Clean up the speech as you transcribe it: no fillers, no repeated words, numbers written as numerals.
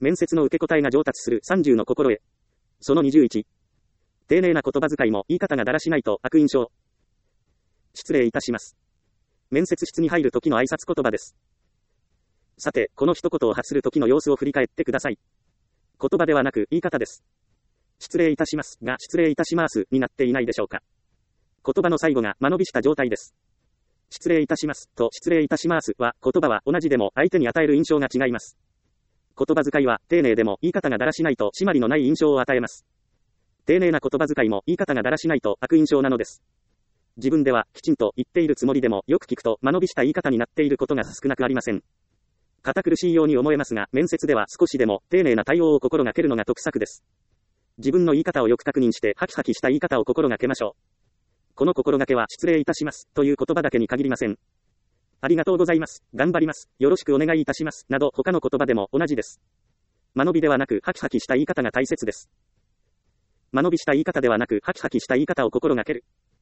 面接の受け答えが上達する30の心得。その21。丁寧な言葉遣いも言い方がだらしないと悪印象。失礼いたします。面接室に入る時の挨拶言葉です。さて、この一言を発する時の様子を振り返ってください。言葉ではなく言い方です。失礼いたしますが失礼いたしますになっていないでしょうか。言葉の最後が間延びした状態です。失礼いたしますと失礼いたしますは言葉は同じでも相手に与える印象が違います。言葉遣いは丁寧でも言い方がだらしないと締まりのない印象を与えます。丁寧な言葉遣いも言い方がだらしないと悪印象なのです。自分ではきちんと言っているつもりでもよく聞くと間延びした言い方になっていることが少なくありません。堅苦しいように思えますが、面接では少しでも丁寧な対応を心がけるのが得策です。自分の言い方をよく確認してハキハキした言い方を心がけましょう。この心がけは失礼いたしますという言葉だけに限りません。ありがとうございます、頑張ります、よろしくお願いいたしますなど他の言葉でも同じです。間延びではなくハキハキした言い方が大切です。間延びした言い方ではなくハキハキした言い方を心がける。